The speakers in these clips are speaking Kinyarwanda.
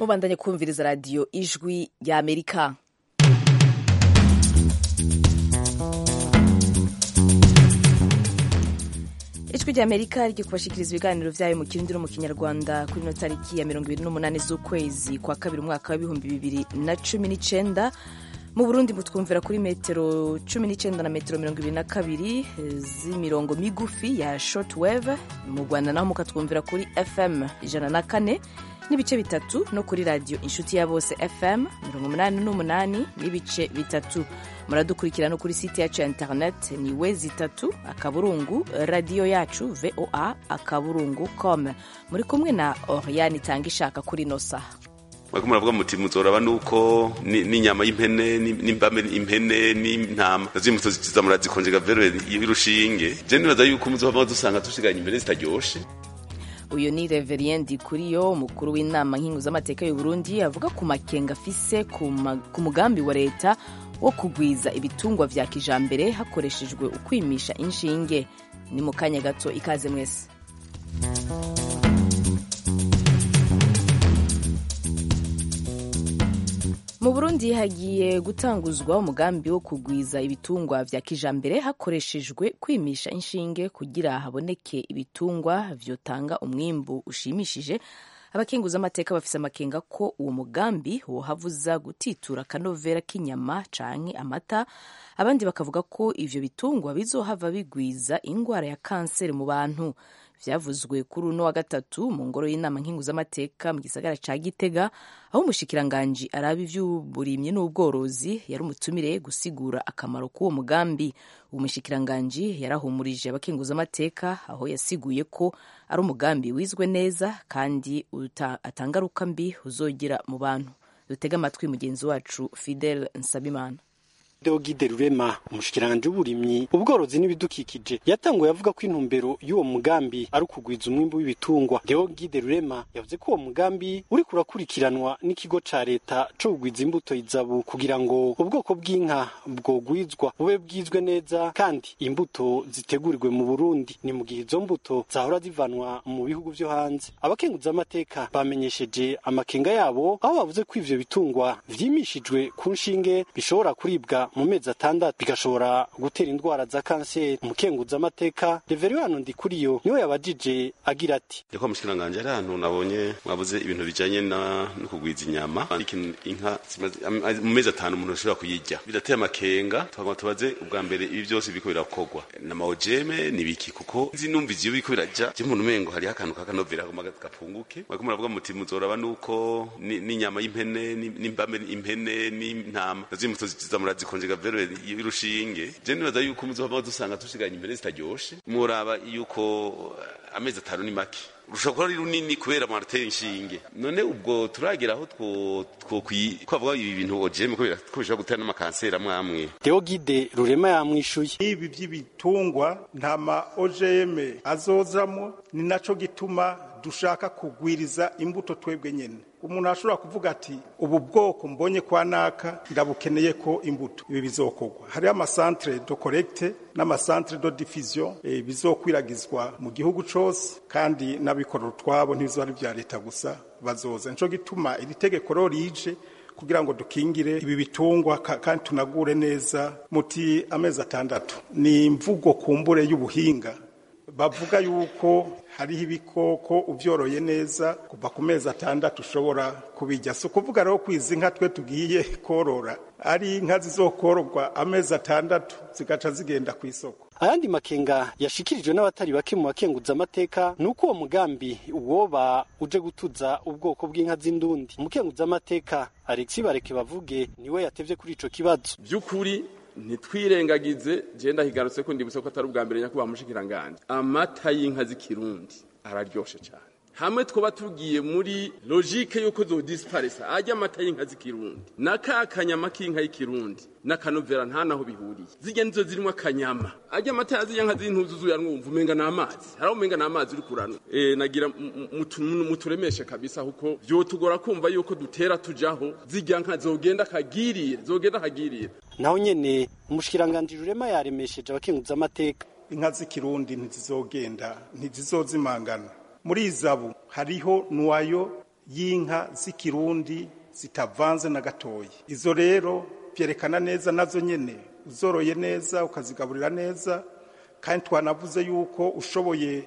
mubandanye kumviriza radiyo ijwi rya Amerika. Ijwi rya Amerika rigiye kubashikiriza ibiganiro vyayo mu Kirundi no mu Kinyarwanda kuri no tariki ya 28 z'ukwezi kwa kabiri umwaka wa 2019. Mu Burundi mutwumvira kuri metero 19 na metero 22 z'imirongo migufi ya shortwave. Mu Rwanda naho mukatwumvira kuri FM 104 n'ibice bitatu no kuri radio Inshuti ya Bose FM 88 n'ibice bitatu. Muradukurikira no kuri site yacu ya internet ni wezi3 akaburungu radio yacu voa.com. Muri kumwe na Oriane Tangishaka kuri nosa. Mwako muravuga muti muzoraba nuko n'inyama y'impene n'imbame impene n'intama zimutso ziza murazikonjega vero y'irushinge. Je nibaza yuko muzohava dusanga tushiganye imbere zitaryoshe. Uyu ni Reverend Kuriyo umukuru w'inama nkinguzamateka y'u Burundi avuga ku makenga afise ku mugambi wa leta wo kugwiza ibitungwa vya kijambere hakoreshejwe ukwimisha inshinge. Ni mu kanya gato ikaze mwese. Mu Burundi hagiye gutanguzwa umugambi wo kugwiza ibitungwa vya kijambere hakoreshejwe kwimisha inshinge kugira haboneke ibitungwa vyotanga umwimbu ushimishije. Abakenguza amateka bafise amakenga ko uwo mugambi wohavuza gutitura kanovera k'inyama canke amata. Abandi bakavuga ko ivyo bitungwa bizohava bigwiza ingwara ya kanseri mu bantu. Vyavuzwe kuri uno wa gatatu mu ngoro y'inama nkinguzamateka mu gisagara ca Gitega, aho umushikiranganji araba ivy'uburimyi n'ubworozi yari umutumire gusigura akamaro k'uwo mugambi. Umushikiranganji yarahumurije abakenguzamateka aho yasiguye ko ari umugambi wizwe neza kandi atangaruka mbi uzogira mu bantu. Dutega amatwi mugenzi wacu Fidel Nsabimana. Deogide Rurema umushikiranganje w'uburimyi ubworozi n'ibidukikije yatanguye avuga ko intumbero y'uwo mugambi ari ukugwiza umwimbu w'ibitungwa. Deogide Rurema yavuze ko uwo mugambi uri kurakurikiranwa n'ikigo ca leta co kugwiza imbuto izabu kugira ngo ubwoko bw'inka bwogwizwa bube bwizwe neza kandi imbuto zitegurirwe mu Burundi. Ni mu gihe izo mbuto zahora zivanwa mu bihugu vyo hanze. Abakenguza amateka bamenyesheje amakenga yabo aho bavuze ko ivyo bitungwa vyimishijwe ku nshinge bishobora kuribwa mu mezi atandatu bigashobora gutera indwara za kanseri. Umukenguza amateka Reverend Ndikuriyo niwe yabajije agira ati: Yako mushikiranganje ari ahantu nabonye mwabuze ibintu bijanye no kugwiza inyama inka mu mezi atanu umuntu ashobora kuyirya bidateye amakenga. Twagomba tubaze ubwa mbere ibi byose biko birakogwa na maojeme nibiki kuko nzi numva ivyo biko biraja je umuntu mengo hari akantu kakanovera gapunguke. Mwako muravuga muti muzoraba nuko n'inyama y'impene n'imbame impene n'intama zimutso ziza murazikonjega vero y'irushinge. Je nibaza yuko muzohava dusanga tushiganye imbere zitaryoshe. Muraba yuko amezi atanu ni make rushobora ari runini kubera marate inshinge. None ubwo turagira aho kwavuga ibi bintu ojeme ko bishobora gutera n'amakanseri amwe. Deogide Rurema yamwishuye ibi by'ibitungwa nta ma OGM azozamo, ni naco gituma dushaka kugwiriza imbuto twebwe nyene. Umuntu ashobora kuvuga ati ubu bwoko mbonye kwa naka ndabukeneye ko imbuto ibi bizokogwa. Hari ama centre de collecte n'ama centre de diffusion bizokwiragizwa mu gihugu cose kandi n'abikorera twabo ntibizo ari vya leta gusa bazoza. Nico gituma iri tegeko rije kugira ngo dukingire ibi bitungwa kandi tunagure neza muti amezi atandatu. Ni imvugo kumbure y'ubuhinga bavuga yuko hariho ibikoko uvyoroye neza kuva ku mezi atandatu ushobora kubijya. So kuvuga rero kwiza inka twe tugiye korora ari inka zizokororwa amezi atandatu zigaca zigenda ku isoko. Ayandi makenga yashikirijwe n'abatari bake mu bakenguza amateka nuko uwo mugambi uwoba uje gutuza ubwoko bw'inka z'indundi. Umukenguza amateka Alexis Bareke bavuge niwe yatevye kuri ico kibazo. Byukuri ntitwirengagize je ndahigarutse ko ndibutse ko atari ubwa mbere nyakuba mushikiranganje. Amata y'inka z'ikirundi araryoshe cyane. Hamwe twoba tugiye muri logique yuko zo disparesa ajya amata y'inka z'ikirundi nakakanyama k'inka y'ikirundi n'akanovera nta naho bihuriye. Zijya nizo zirimo akanyama ajya amata yazijya nka zintuzuzu yanwumva umenga n'amazi haraho umenga n'amazi uri kurano. Nagira muturemeshe kabisa huko byo tugora kumva yuko dutera tujaho zijya nka zogenda kagirira. Naho nyene umushikiranganje Rurema yaremesheje abakenguza amateka inka z'ikirundi ntizizogenda ntizizozimangana. Muri izabu hariho nuwayo y'inka z'ikirundi zitavanze na gatoyi. Izo rero byerekana neza nazo nyene uzoroye neza ukazigaburira neza, kandi twanavuze yuko ushoboye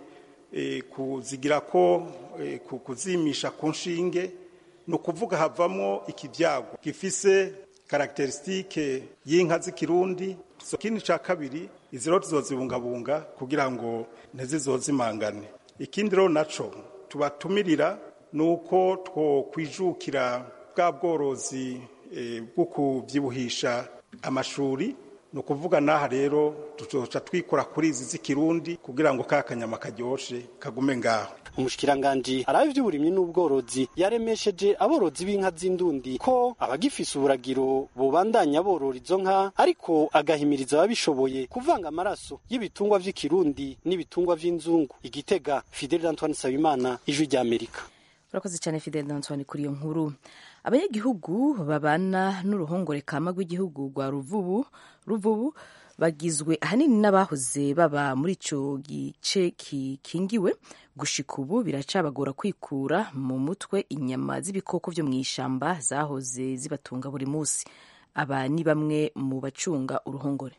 kuzigira ko kuzimisha ku nshinge, no kuvuga havamo ikibyago gifise karakteristike y'inka z'ikirundi. Ikindi ca kabiri, izi rero tuzozibungabunga kugira ngo ntizizozimangane. Ikindi rero naco tubatumirira nuko twokwijukira bwa bworozi bwo kuvyibuhisha amashuri, no kuvuga naha rero tuzoca twikora kuri izi z'ikirundi kugira ngo kakanyama karyoshe kagume ngaho. Umushikiranganje arabe ivy'uburimyi n'ubworozi yaremesheje aborozi b'inka z'indundi ko abagifise uburagiro bobandanya borora izo nka, ariko agahimiriza ababishoboye kuvanga amaraso y'ibitungwa vy'ikirundi n'ibitungwa vy'inzungu. Igitega, Fidel Antoine Sabimana, Ijwi ry'Amerika. Urakoze cyane Fidel Antoine kuri iyo nkuru. Abanyagihugu babana n'uruhongore kama rw'igihugu rwa Ruvubu bagizwe ahanini n'abahoze baba muri ico gice kikingiwe. Gushika ubu biracabagora kwikura mu mutwe inyama z'ibikoko vyo mw'ishamba zahoze zibatunga buri musi. Aba ni bamwe mu bacunga uruhongore.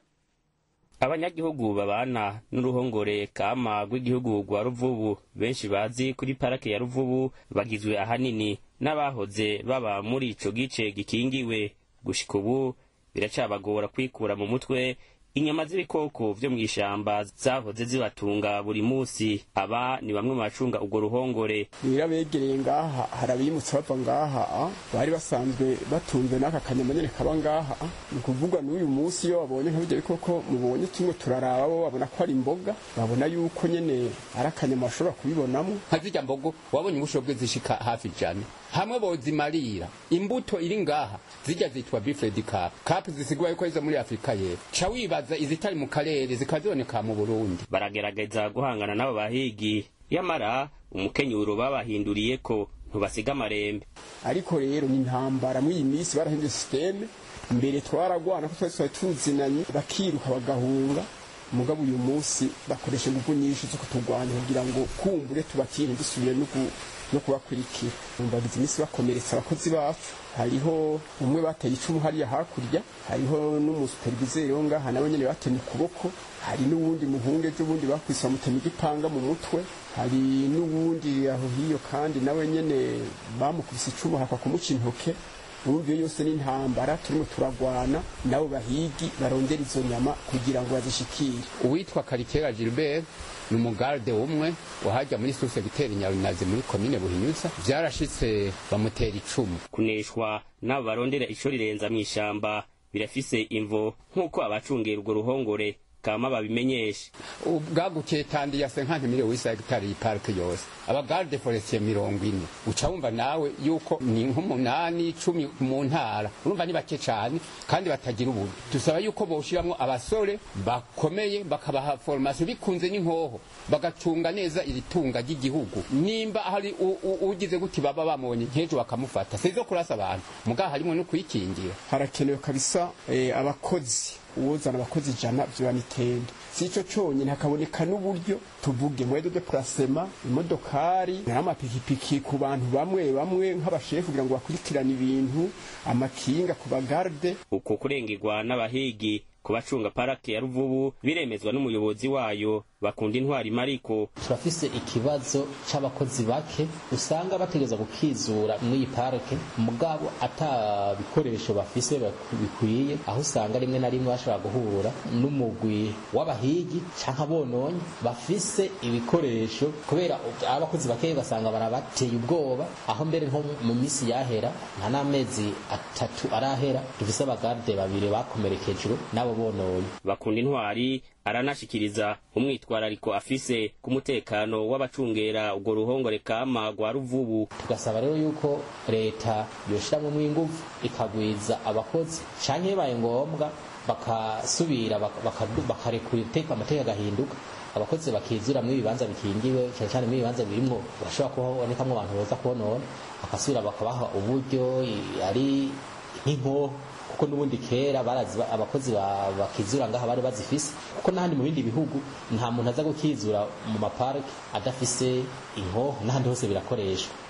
Abanyagihugu babana n'uruhongore kama rw'igihugu rwa Ruvubu, benshi bazi kuri parake ya Ruvubu, bagizwe ahanini n'abahoze baba muri ico gice gikingiwe. Gushika ubu biracabagora kwikura mu mutwe inyama z'ibikoko vyo mw'ishamba zahoze zibatunga buri musi. Aba ni bamwe mu bacunga urwo ruhongore. Birabegereye ngaha, harabimutse bava ngaha, bari basanzwe batunze n'aka kanyama nyene kaba ngaha. Ni kuvuga n'uyu musi iyo babonye nk'ibyo bikoko mubonye kimwe turaraba, bo babona ko ari imboga, babona yuko nyene ari akanyama bashobora kubibonamo. Nkazirya mbogo wabonye ubushobwe zishika hafi ijana, hamwe bozimarira imbuto iri ngaha zijya zitwa bifredi cap zisigwa yuko izo muri Afrika y'Epfo. Ca wibaza izitari mu karere zikaziboneka mu Burundi. Baragerageza guhangana n'abo bahigi, yamara umukenyuro babahinduriye ko ntubasiga amarembe. Ariko rero ni intambara mw'iyi minsi barahinduye systeme. Mbere twaragwana ko twese tuzinanye bakiruka bagahunga, mugabo uyu munsi bakoresha ingufu nyinshi zo kutugwanya kugira ngo kumbure tubakire dusubire no kubakurikira. Umbagizi imisi bakomeretsa abakozi bacu. Hariho umwe bateye icumu hariya hakurya, hariho n'umusuperviseri wo ngaha nawe nyene bateye ukuboko, hari n'uwundi muhunge by'ubundi bakwisa mutema igipanga mu mutwe, hari n'uwundi aho hiyo kandi nawe nyene bamukubise icumu hakwa kumuca intoke. Urumva yose ni intambara turimo turagwana nabo bahigi barondera izo nyama kugira ngo bazishikire. Uwitwa Karikera Gilbert ni umugarde umwe wahajya muri source bitera Nyarunazi muri commune Buhinyuza, byarashitse bamutera icumu. Kuneshwa nabo barondera ico rirenza mw'ishamba birafise imvo nk'uko abacungera urwo ruhongore kama babimenyesha. Ubwagukiye tandi ya 50 miliyoni hectare y'iparke yose, abagarde forestier 40. Uca wumva nawe yuko ni nk'umunani 10 mu ntara, urumva ni bake cyane kandi batagira ubundi. Tusaba yuko boshiramwo abasore bakomeye bakabaha formation bikunze n'inkoho, bagacunga neza iri tunga ry'igihugu. Nimba hari ugize guti baba bamubonye nkejo bakamufata, sizo kurasa abantu mugaha harimo no kwikingira. Harakenewe kabisa abakozi, uwozana abakozi jana vy'amitende. Sico cyonyine hakaboneka n'uburyo tuvuge mwedo de placement, imodokari n'amapikipiki ku bantu bamwe nk'abashefu kugira ngo bakurikirane ibintu, amakinga ku bagarde. Uko kurengirwa n'abahigi ku bacunga parake ya Ruvubu biremezwa n'umuyobozi wayo Bakunda Intwari Mariko. Turafise ikibazo c'abakozi bake usanga bategeza gukizura muri parake, mugabo atabikoresho bafise bikwiye, aho usanga rimwe na rimwe bashobora guhura n'umugwi w'abahigi canke abononye bafise ibikoresho, kubera abakozi bake basanga barabateye ubwoba, aho mbere nko mu misi yahera nta n'amezi 3 arahera dufise abagarde 2 bakomerekejwe nabo bononye. Bakunda Intwari aranashikiriza umwitwarariko afise ku mutekano w'abacungera urwo ruhongore kama rwa Ruvubu. Tugasaba rero yuko leta yoshiramwo mw'inguvu ikagwiza abakozi, canke baye ngombwa bakasubira bakarekura iteka amateka agahinduka, abakozi bakizura mu bibanza bikingiwe, cyane mu bibanza birimwo bashobora kubonekamwo abantu boza kubonona, akasubira bakabaha uburyo ari nk'inko, kuko nubundi kera barazi abakozi bakizura ngaha bari bazifise, kuko n'ahandi mu bindi bihugu nta muntu aza gukizura mu maparike adafise inko, n'ahandi hose birakoreshwa.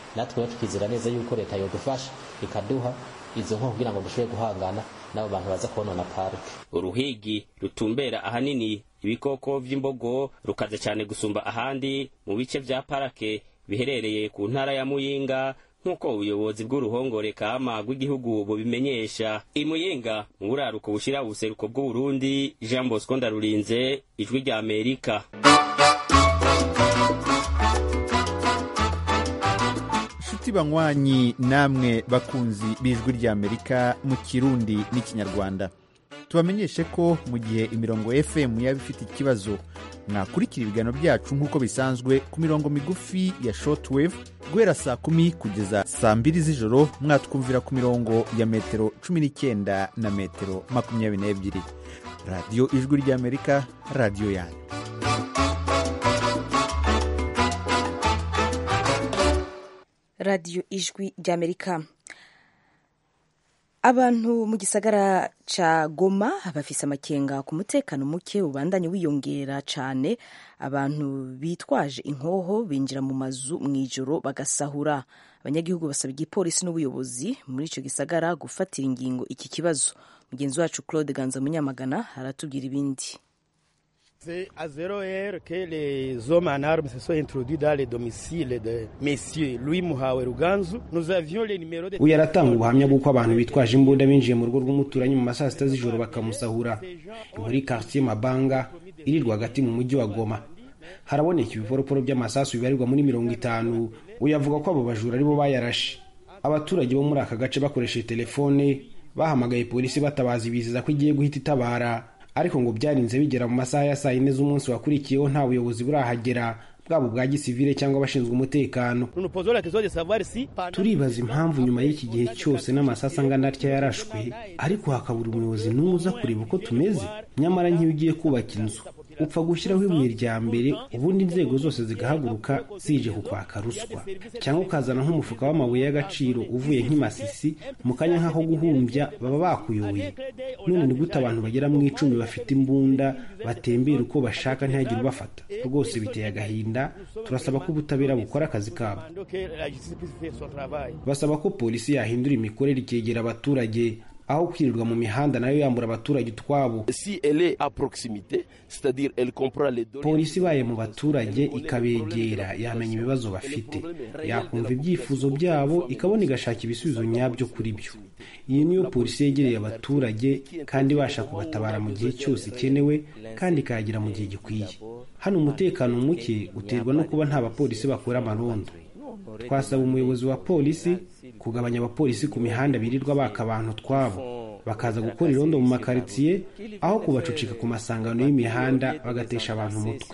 natwe tukizera neza yuko leta yodufasha ikaduha izo nko kugira ngo dushobore guhangana n'abo bantu baza konona parike. Uruhigi rutumbera ahanini ibikoko vy'imbogo rukaze cyane gusumba ahandi mu bice vya parake biherereye ku ntara ya Muyinga nk'uko ubuyobozi bw'uruhongore kama rw'igihugu bubimenyesha. Imuyinga mu buraruko bushira ubuseruko bw'u Burundi, Jean Bosco Ndarurinze, Ijwi rya Amerika. Shuti banywanyi namwe bakunzi b'Ijwi rya Amerika mu Kirundi n'Ikinyarwanda, tubamenyeshe ko mu gihe imirongo FM yaba ifite ikibazo, mwakurikira ibiganiro byacu nk'uko bisanzwe ku mirongo migufi ya shortwave guhera saa 10 kugeza saa 2 z'ijoro. Mwatwumvira ku mirongo ya metero 19 na metero 22. Radio Ijwi rya Amerika, radio yanyu. Radio Ijwi rya Amerika. Abantu mu gisagara ca Goma bafise amakenga ku mutekano muke ubandanye wiyongera cane. Abantu bitwaje inkoho binjira mu mazu mw'ijoro bagasahura. Abanyagihugu basaba igipolisi n'ubuyobozi muri ico gisagara gufatira ingingo iki kibazo. Mugenzi wacu Claude Ganza Munyamagana aratubwira ibindi. C'est à 0 heure que les hommes en armes se sont introduits dans les domiciles de Monsieur Louis Muhawe Ruganzu. Nous avions les numéros de... Uyaratanga ubuhamya bw'uko abantu bitwaje imbunda binjiye mu rugo rw'umuturanyi mu masaa 6 z'ijoro bakamusahura muri quartier Mabanga iri rwagati mu mujyi wa Goma. Haraboneka ibiporoporo by'amasasu bibarirwa muri 50. Uyavuga ko abo bajura aribo bayarashe. Abaturage bo muri aka gace bakoresheje telefone bahamagaye polisi batabaza ibiziza ko igiye guhita itabara, ariko ngo byarinze bigera mu masaha ya saa 4 z'umunsi wakurikiyeho nta buyobozi burahagera bwabo bwa gisivile cyangwa abashinzwe umutekano. Turibaza impamvu nyuma y'iki gihe cyose n'amasasa angana atya yarashwe ariko hakabura umuyobozi n'umwe uza kureba uko tumeze. Nyamara nk'iyo ugiye kubaka inzu upfa gushyiraho ibuye rya mbere ubundi inzego zose zigahaguruka zije kukwaka ruswa, cyangwa ukazana nk'umufuka w'amabuye y'agaciro uvuye nk'imasisi mu kanya nk'aho guhumbya baba bakuyoye. None ni gute abantu bagera mu 10 bafite imbunda batembera uko bashaka ntihagire ubafata? Rwose biteye agahinda. Turasaba ko ubutabera bukora akazi kabo. Basaba ko polisi yahindura imikorere ikegera abaturage aho kwirirwa mu mihanda nayo yambura abaturage twabo. Polisi baye mu baturage ikabegera yamenya ibibazo bafite, yakumva ibyifuzo byabo ikabona igashaka ibisubizo nyabyo kuri byo. Iyi niyo polisi yegereye abaturage kandi ibasha kubatabara mu gihe cyose ikenewe kandi ikayagira mu gihe gikwiye. Hano umutekano muke uterwa no kuba nta bapolisi bakora amarondo. Twasaba umuyobozi wa polisi kugabanya abapolisi ku mihanda birirwa baka abantu twabo, bakaza gukora irondo mu makaritsiye aho kubacucika ku masangano y'imihanda bagatesha abantu umutwe.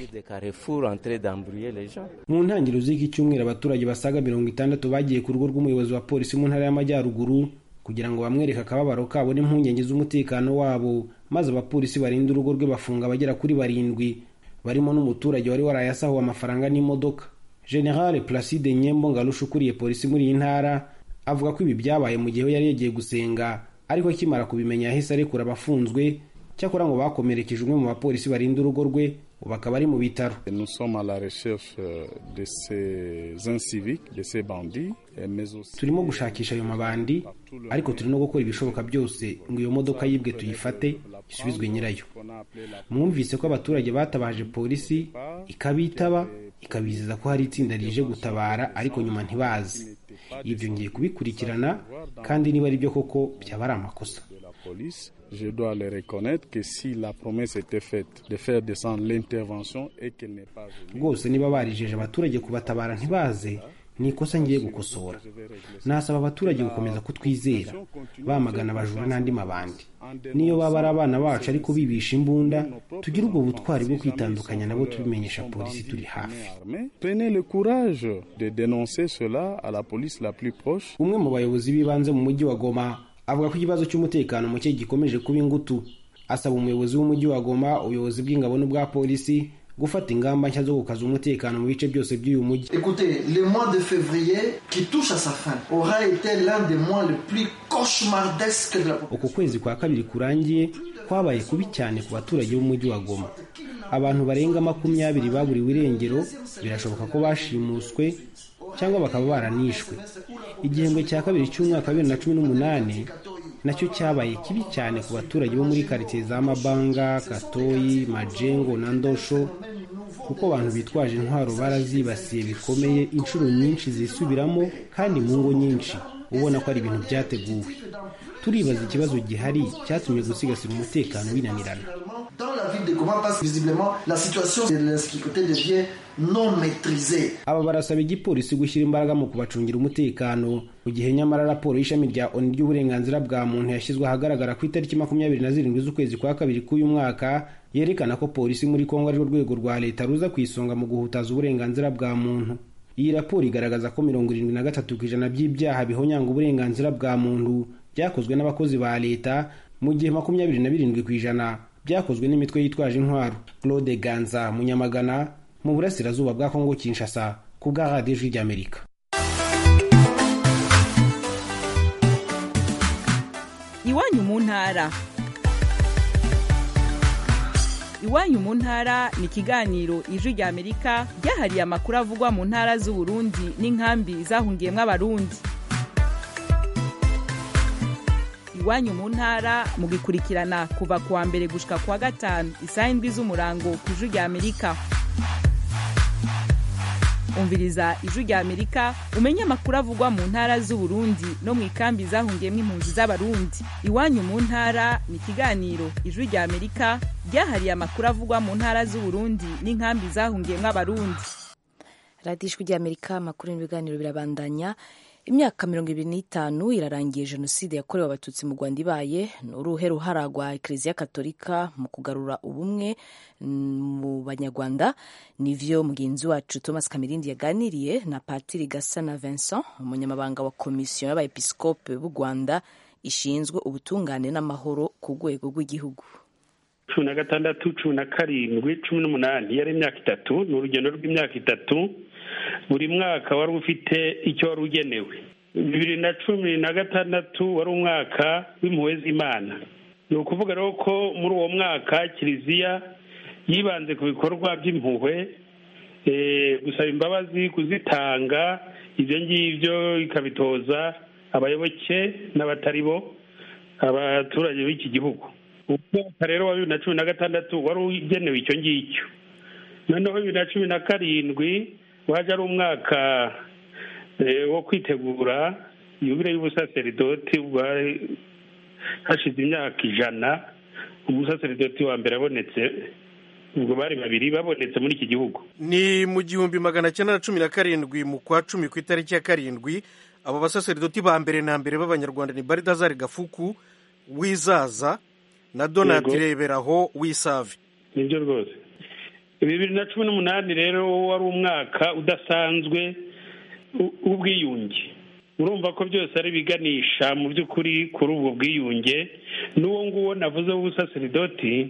Mu ntangiriro z'iki cyumweru abaturage basaga 60 bagiye ku rugo rw'umuyobozi wa polisi mu ntara y'Amajyaruguru kugira ngo bamwereke akababaro kabo n'impungenge z'umutekano wabo, maze abapolisi barinda urugo rwe bafunga abagera kuri 7 barimo n'umuturage wari warayasahuwe amafaranga n'imodoka. General Placide Nyembo Ngalusha ukuriye polisi muri iyi ntara avuga ko ibi byabaye mu gihe yari yagiye gusenga, ariko akimara kubimenya yahise arekura abafunzwe. Cyakora ngo bakomerekeje umwe mu bapolisi barinda urugo rwe bakaba ari mu bitaro. Nous sommes à la recherche de ces inciviques, de ces bandits, mais aussi turimo gushakisha ayo mabandi, ariko turi no gukora ibishoboka byose ngo iyo modoka yibwe tuyifate isubizwe nyirayo. Mwumvise ko abaturage batabaje polisi ikabitaba ikabizeza ko hari itsinda rije gutabara ariko nyuma ntibazi. Ivyo ngiye kubikurikirana kandi niba ari byo koko byaba ari amakosa. Je dois le reconnaître que si la promesse était faite de faire descendre l'intervention et qu'elle n'est pas venue. Rwose niba barijeje abaturage kubatabara ntibaze ni ikosa ngiye gukosora. Nasaba abaturage gukomeza kutwizera bamagana abajura n'andi mabandi. Niyo baba ari abana bacu ariko bibisha imbunda, tugira ubwo butwari bwo kwitandukanya nabo tubimenyesha polisi turi hafi. Prenez le courage de dénoncer cela à la police la plus proche. Umwe mu bayobozi bibanze mu mujyi wa Goma avuga ko ikibazo cy'umutekano muke gikomeje kuba ingutu. Asaba umuyobozi w'umujyi wa Goma, ubuyobozi bw'ingabo n'ubwa polisi gufata ingamba nshya zo gukaza umutekano mu bice byose by'uyu mujyi. Écoutez, le mois de février qui touche à sa fin aura été l'un des mois les plus cauchemardesques de la population. Uku kwezi kwa kabiri kurangiye kwabaye kubi cyane ku baturage b'umujyi wa Goma. Abantu barenga 20 baburiwe irengero, birashoboka ko bashimuswe cyangwa bakaba baranishwe. Igihembwe cya kabiri cy'umwaka wa 2018 nacyo cyabaye kibi cyane ku baturage bo muri quartier za Mabanga, Katoyi, Majengo na Ndosho, kuko abantu bitwaje intwaro barazibasiye bikomeye inshuro nyinshi zisubiramo kandi mu ngo nyinshi, ubona ko ari ibintu byateguwe. Turibaza ikibazo gihari cyatumye gusigasira umutekano binanirana. Dans la ville de Goma, parce visiblement la situation de l'insécurité devient non maîtrisée. Aba barasaba igipolisi gushyira imbaraga mu kubacungira umutekano, mu gihe nyamara raporo y'ishami rya ONU ry'uburenganzira bwa muntu yashyizwe ahagaragara ku itariki 27 z'ukwezi kwa kabiri k'uyu mwaka yerekana ko polisi muri Kongo ari rwego rwa leta ruza ku isonga mu guhutaza uburenganzira bwa muntu. Iyi raporo igaragaza ko 73% by'ibyaha bihonyanga uburenganzira bwa muntu byakozwe n'abakozi ba leta, mu gihe 27% byakozwe n'imitwe yitwaje intwaro. Claude Ganza, Munyamagana, mu burasirazuba bwa Kongo Kinshasa, ku bwa Radio y'Amerika. Iwanyu mu ntara. Iwanyu mu ntara ni ikiganiro Ijwi ry'Amerika ryahariye amakuru avugwa mu ntara z'u Burundi n'inkambi zahungiyemwo abarundi. Iwanyu mu ntara mugikurikirana kuva kuwa mbere gushika kuwa gatanu isaha 7 z'umurango ku Ijwi ry'Amerika. Umviriza Ijwi ry'Amerika umenye amakuru avugwa mu ntara z'u Burundi no mu ikambi zahungiyemwo impunzi z'abarundi. Iwanyu mu ntara ni ikiganiro Ijwi ry'Amerika ryahariye amakuru avugwa mu ntara z'u Burundi n'inkambi zahungiyemwo abarundi. Radio Ijwi ry'Amerika, amakuru n'ibiganiro birabandanya. Imyaka 25 irarangiye jenoside yakorewe abatutsi mu Rwanda ibaye. N'uruhe ruhara rwa Eklezia Katolika mu kugarura ubumwe mu Banyarwanda? Nivyo mugenzi wacu Thomas Kamirindi yaganiriye na Patiri Gasana Vincent, umunyamabanga wa komisiyo y'abepiskope b'u Rwanda ishinzwe ubutungane n'amahoro ku rwego rw'igihugu. 16, 17, 18 yari imyaka 3, n'urugendo rw'imyaka 3. Buri mwaka wari ufite icyo wari ugenewe. 2016 wari umwaka w'impuhwe z'Imana. Ni ukuvuga rero ko muri uwo mwaka Kiliziya yibanze ku bikorwa by'impuhwe, gusaba imbabazi, kuzitanga, ibyo ngibyo ikabitoza abayoboke n'abatari bo, abaturage b'iki gihugu. Umwaka rero wa 2016 wari ugenewe icyo ngicyo. Noneho 2017 waje ari umwaka wo kwitegura yubile y'ubusaseridoti. Hashize imyaka 100 umusaseridoti wa mbere abonetse, ubwo bari babiri babonetse muri iki gihugu. Ni mu 1917 mu kwa 10 ku itariki ya 7 abo basaseridoti ba mbere na mbere b'Abanyarwanda ni Baridazari Gafuku Wizaza na Donald Reberaho Wisavi. Nibyo rwose. 2018 rero wari umwaka udasanzwe ubwiyunge. Urumva ko byose ari biganisha mu by'ukuri kuri ubwo bwiyunge. N'uwo nguwo navuze w'ubusaseridoti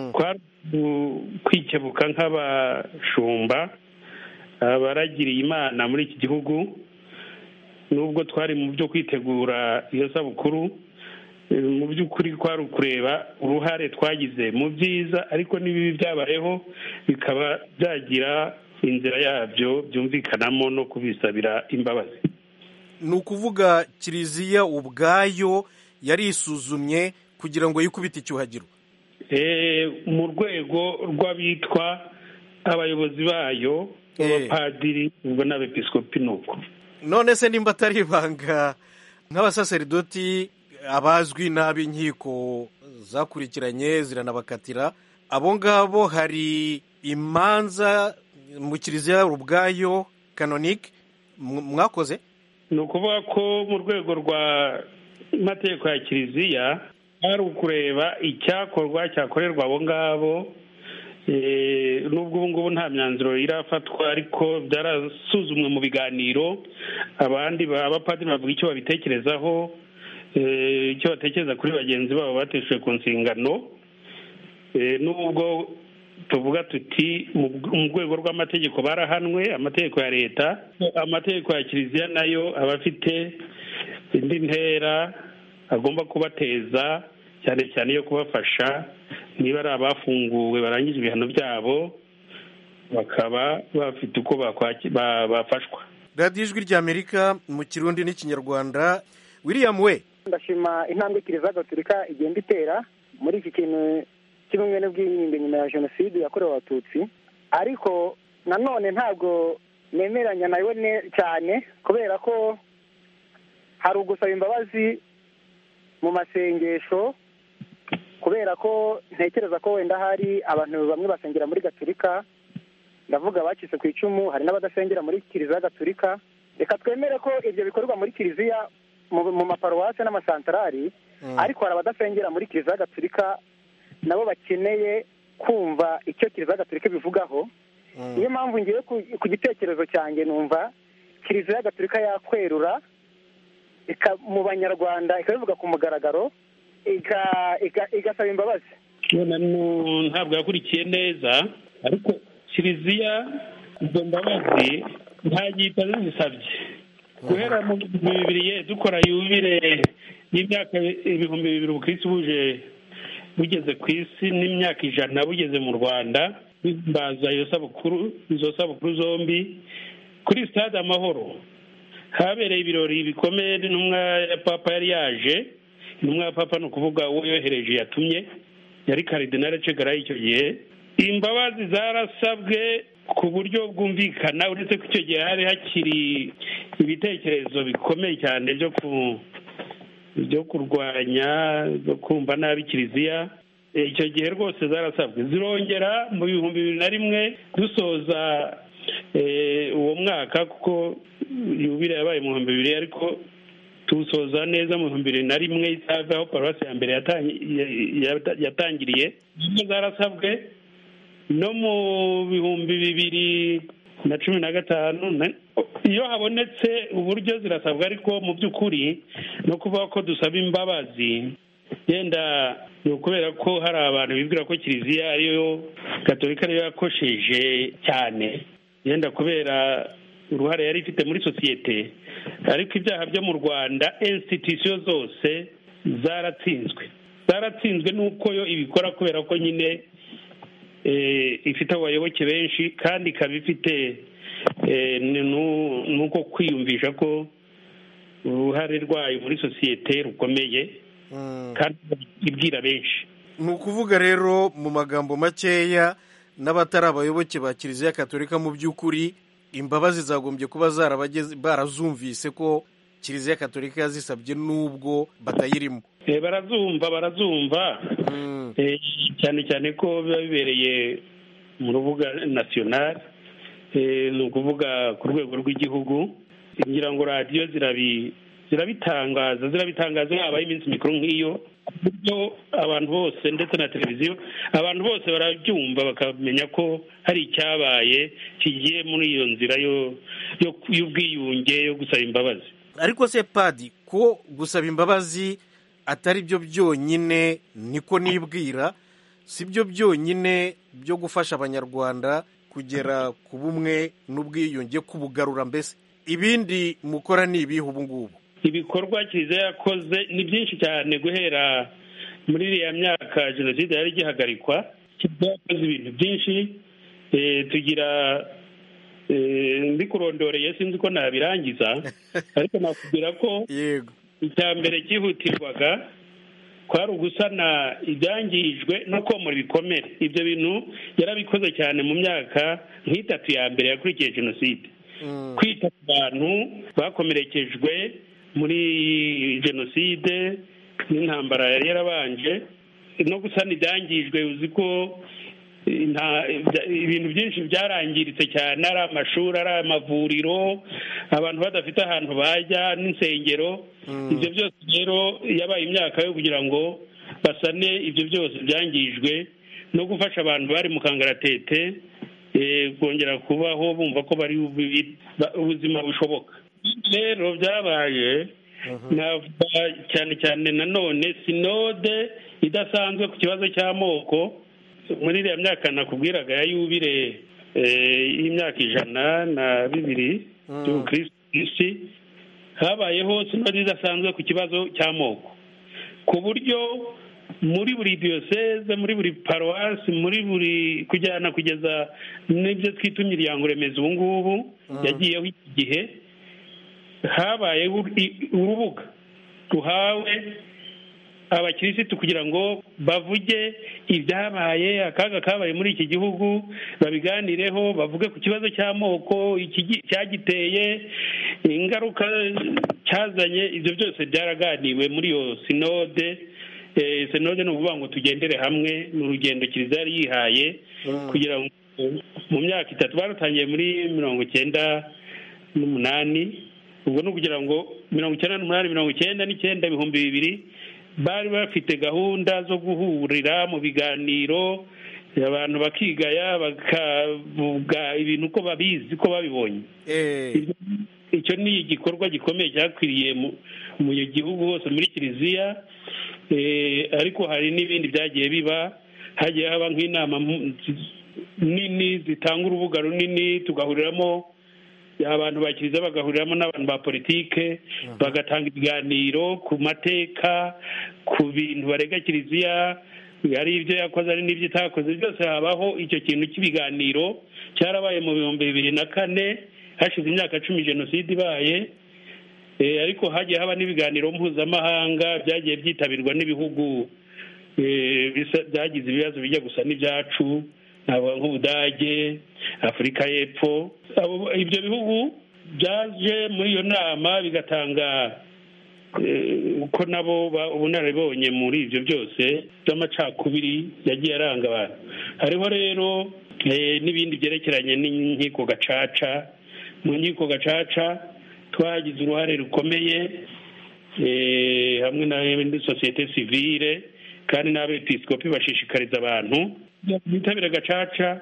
kwikebuka nk'abashumba abaragiriye Imana muri iki gihugu. Nubwo twari mu byo kwitegura iyo sabukuru, mu by'ukuri kwari kureba uruhare twagize mu byiza, ariko n'ibibi byabayeho bikaba byagira inzira yabyo byumvikanamo no kubisabira imbabazi. Ni ukuvuga Kiliziya ubwayo yari isuzumye kugira ngo yikubite icyuhagiro. Mu rwego rw'abitwa abayobozi bayo, abapadiri ubwo n'abepiskopi nuko. None se nimba atari ibanga nk'abasaseridoti abazwi n'ab'inkiko zakurikiranye ziranabakatira, abo ngabo hari imanza mu Kiliziya ubwayo canonique mwakoze? Ni ukuvuga ko mu rwego rwa mategeko ya Kiliziya ari ukureba icyakorwa cyakorerwa abo ngabo. Nubwo ubu ngubu nta myanzuro irafatwa, ariko byarasuzumwe mu biganiro. Abandi abapadiri bavuga icyo babitekerezaho, icyo batekereza kuri bagenzi babo bateshwe ku nshingano. Nubwo tuvuga tuti mu rwego rw'amategeko barahanwe, amategeko ya leta, amategeko ya Kiliziya nayo aba afite indi ntera agomba kubateza cyane cyane yo kubafasha niba ari abafunguwe barangije ibihano byabo bakaba bafite uko bafashwa. radiyo ijwi ry'Amerika mu kirundi n'ikinyarwanda. William we ndashima intambwe kiliziya gatolika igenda itera muri iki kintu cy'ubumwe n'ubwiyunge nyuma ya jenoside yakorewe abatutsi, ariko nanone ntabwo nemeranya nayo cyane kubera ko hari ugusaba imbabazi mu masengesho, kubera ko ntekereza ko wenda hari abantu bamwe basengera muri gatolika, ndavuga abacitse ku icumu, hari n'abadasengera muri kiliziya gatolika. Reka twemere ko ibyo bikorwa muri kiliziya mu maparuwasi n'amasantarari, ariko hari abadasengera muri kiliziya gatolika nabo bakeneye kumva icyo kiliziya gatolika bivugaho. Niyo mpamvu ngiye ku gitekerezo cyanjye numva kiliziya gatolika yakwerura mu banyarwanda ikabivuga ku mugaragaro igasaba imbabazi. Ntabwo yakurikiye neza, ariko kiliziya izo mbabazi ntagihita zisabye. Guhera mu 2000 dukora yubile y'imyaka 2000 ubukristo bugeze ku isi n'imyaka 100 bugeze mu Rwanda, bimbaza izo sabukuru zombi kuri stade Amahoro habereye ibirori bikomeye. N'intumwa ya papa yari yaje, intumwa ya papa ni ukuvuga uwo yohereje yatumye, yari Karidinali Cegara icyo gihe. Imbabazi zarasabwe ku buryo bwumvikana, uretse ko icyo gihe hari hakiri ibitekerezo bikomeye cyane byo kurwanya, byo kumva nabi kiliziya. Icyo gihe rwose zarasabwe, zirongera mu 2001 dusoza uwo mwaka, kuko yubile yabaye mu 2000, ariko tusoza neza mu 2001 isave aho paruwasi ya mbere yatangiriye. Zarasabwe no mu 2015 iyo habonetse uburyo zirasabwa, ariko mu by'ukuri no kuvuga ko dusaba imbabazi yenda ni ukubera ko hari abantu bibwira ko kiliziya ariyo gatolika ariyo yakosheje cyane, yenda kubera uruhare yari ifite muri sosiyete. Ariko ibyaha byo mu Rwanda institution zose zaratsinzwe nuko yo ibikora, kubera ko nyine ifite abayoboke benshi, kandi ikaba ifite nuko kwiyumvisha ko uruhare rwayo muri sosiyete rukomeye, kandi ibwira benshi. Ni ukuvuga rero mu magambo makeya, n'abatari abayoboke ba kiliziya gatolika mu by'ukuri imbabazi zagombye kuba barazumvise ko kiliziya gatolika yazisabye n'ubwo batayirimo. Barazumva cyane cyane ko biba bibereye mu rubuga national, ni ukuvuga ku rwego rw'igihugu. ngira ngo radiyo zirabitangaza habaye iminsi mikuru nk'iyo, buryo abantu bose ndetse na televiziyo abantu bose barabyumva bakamenya ko hari icyabaye kigiye muri iyo nzira y'ubwiyunge yo gusaba imbabazi. Ariko se padi, ko gusaba imbabazi atari byo byonyine, niko nibwira, si byo byonyine byo gufasha abanyarwanda kugera ku bumwe n'ubwiyunge, kubugarura. Mbese ibindi mukora ni ibihe ubu ngubu? Ibikorwa Kiliziya yakoze ni byinshi cyane, guhera muri iriya myaka jenoside yari igihagarikwa. Kiliziya yakoze ibintu byinshi, tugira ndi kurondoreye sinzi ko nabirangiza, ariko nakubwira ko icya mbere cyihutirwaga kwari ugusana ibyangijwe no komora ibikomere. Ibyo bintu yarabikoze cyane mu myaka nk'itatu ya mbere yakurikiye jenoside, kwita ku bantu bakomerekejwe muri jenoside n'intambara yari yarabanje, no gusana ibyangijwe. Uzi ko ibintu byinshi byarangiritse cyane, ari amashuri, ari amavuriro, abantu badafite ahantu bajya, n'insengero. Ibyo byose rero yabaye imyaka yo kugira ngo basane ibyo byose byangijwe, no gufasha abantu bari mu kangaratete kongera kubaho bumva ko bari ubuzima bushoboka. Rero byabaye cyane cyane nanone sinode idasanzwe ku kibazo cy'amoko muri iriya myaka nakubwiraga ya yubile y'imyaka 102 y'ubukristo. Habayeho sinode idasanzwe ku kibazo cy'amoko, ku buryo muri buri diyoseze, muri buri paruwasi, muri buri kugeza n'ibyo twita imiryango remezo ubu ngubu yagiyeho iki gihe, habaye urubuga ruhawe abakirisitu kugira ngo bavuge ibyabaye, akaga kabaye muri iki gihugu, babiganireho, bavuge ku kibazo cy'amoko cyagiteye, ingaruka cyazanye. Ibyo byose byaraganiwe muri iyo sinode. Sinode ni ukuvuga ngo tugendere hamwe, ni urugendo kiliziya yari yihaye kugira ngo mu myaka 3 baratangiye muri 1998, ubwo ni ukugira ngo 1998 2000 bari bafite gahunda zo guhurira mu biganiro, abantu bakigaya, bakavuga ibintu uko babizi, ko babibonye. Icyo ni igikorwa gikomeye cyakwiriye mu gihugu hose muri kiliziya. Ariko hari n'ibindi byagiye biba, hagiye haba nk'inama nini zitanga urubuga runini, tugahuriramo abantu ba kiliziya, bagahuriramo n'abantu ba politike, bagatanga ibiganiro ku mateka, ku bintu barega kiliziya, ari ibyo yakoze ari n'ibyo itakoze, byose habaho icyo kintu cy'ibiganiro. Cyarabaye mu 2004, hashize imyaka 10 jenoside ibaye. Ariko hagiye haba n'ibiganiro mpuzamahanga byagiye byitabirwa n'ibihugu byagize ibibazo bijya gusa n'ibyacu, nk'Ubudage, Afurika y'Epfo. Ibyo bihugu byaje muri iyo nama bigatanga uko nabo ubunararibonye muri ibyo byose by'amacakubiri yagiye aranga abantu. Hariho rero n'ibindi byerekeranye n'inkiko gacaca. Mu nkiko gacaca twagize uruhare rukomeye hamwe na sosiyete sivile, kandi n'abepiskopi bashishikariza abantu bitabira gacaca,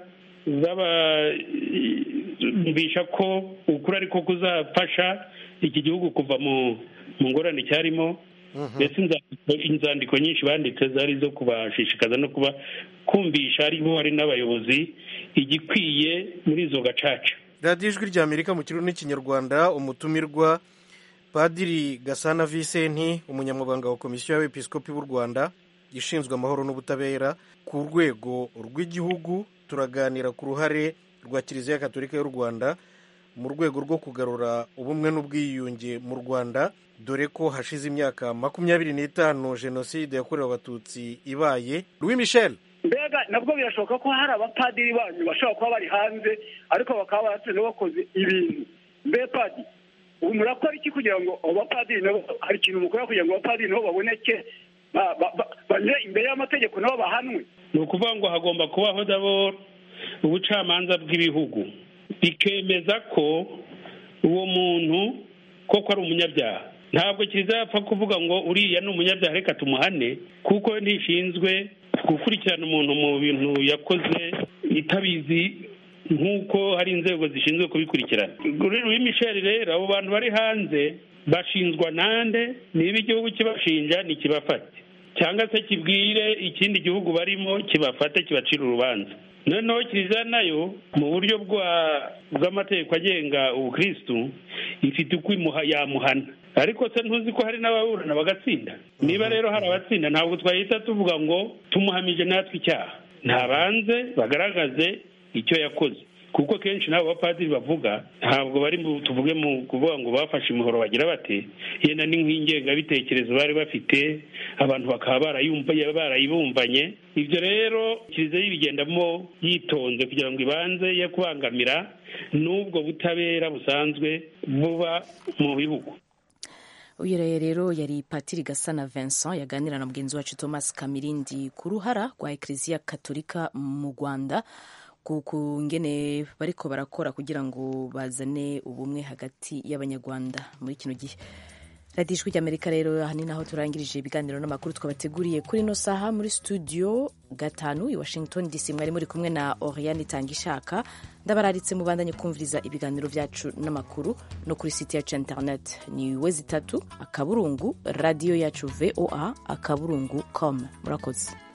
babumvisha ko ukuri ariko kuzafasha iki gihugu kuva mu ngorane cyarimo. Ndetse inzandiko nyinshi banditse zari zo kubashishikaza no kuba kumvisha ariho hari n'abayobozi igikwiye muri izo gacaca. radiyo ijwi ry'Amerika mu kirundi n'ikinyarwanda. Umutumirwa Padiri Gasana Vicente, umunyamabanga wa komisiyo y'abepiskopi b'u Rwanda ishinzwe amahoro n'ubutabera ku rwego rw'igihugu. Turaganira ku ruhare rwa Kiliziya Gatolika y'u Rwanda mu rwego rwo kugarura ubumwe n'ubwiyunge mu Rwanda, dore ko hashize imyaka 25 jenoside yakorewe abatutsi ibaye. Louis Michel, mbega nabwo birashoboka ko hari abapadiri banyu bashobora kuba bari hanze ariko bakaba baratsinze bakoze ibintu. Mbe Padiri, ubu murakora iki kugira ngo abapadiri nabo, hari ikintu mukora kugira ngo abapadiri nabo baboneke, banyure imbere y'amategeko nabo bahanwe? Ni ukuvuga ngo hagomba kubaho dabo ubucamanza bw'ibihugu bikemeza ko uwo muntu koko ari umunyabyaha. Ntabwo kiliziya yapfa kuvuga ngo uriya ni umunyabyaha reka tumuhane, kuko ntishinzwe gukurikirana umuntu mu bintu yakoze itabizi, nk'uko hari inzego zishinzwe kubikurikirana. Louis Michel rero, abo bantu bari hanze bashinzwa nande? Niba igihugu kibashinja nikibafate, cyangwa se kibwire ikindi gihugu barimo kibafate kibacira urubanza. Noneho kiliziya nayo mu buryo bw'amategeko agenga ubukristu ifite uko yamuhana. Ariko se ntuzi ko hari n'ababurana bagatsinda? Niba rero hari abatsinda, ntabwo twahita tuvuga ngo tumuhamije natwe icyaha. Ntabanze bagaragaze icyo yakoze, kuko kenshi n'abo bapadiri bavuga ntabwo bari tuvuge mu kuvuga ngo bafashe imihoro bagira bate, yenda ni nk'ingengabitekerezo bari bafite, abantu bakaba barayibumvanye. Ibyo rero kiliziya yibigendamo yitonze kugira ngo ibanze ye kubangamira n'ubwo butabera busanzwe buba mu bihugu. Uyu rero yari Patiri Gasana Vincent yaganira na mugenzi wacu Thomas Kamirindi ku ruhara rwa Eklezia Katolika mu Rwanda ku ngene bariko barakora kugira ngo bazane ubumwe hagati y'abanyarwanda muri kino gihe. radiyo ijwi ry'Amerika rero aha ni naho turangirije ibiganiro n'amakuru twabateguriye kuri ino saha muri studio 5 i Washington DC. Mwari muri kumwe na Oriane Tangishaka. Ndabararitse mubandanye kumviriza ibiganiro vyacu n'amakuru no kuri site yacu internet ni wezi 3 akaburungu radio yacu voa akaburungu.com. Murakoze.